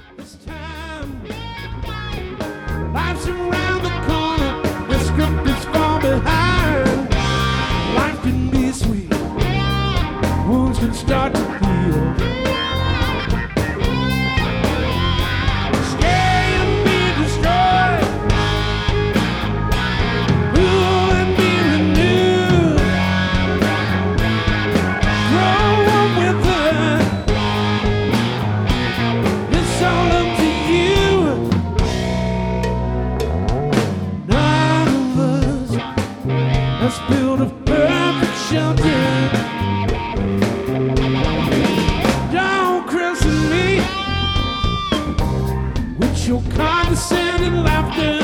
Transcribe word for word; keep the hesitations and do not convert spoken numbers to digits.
This time, life's around the corner, the script is far behind. Life can be sweet, wounds can start to heal. Stay and be destroyed, rule and be renewed. Grow up with her, it's all up to you. None of us has built a perfect shelter. Don't christen me with your condescending laughter.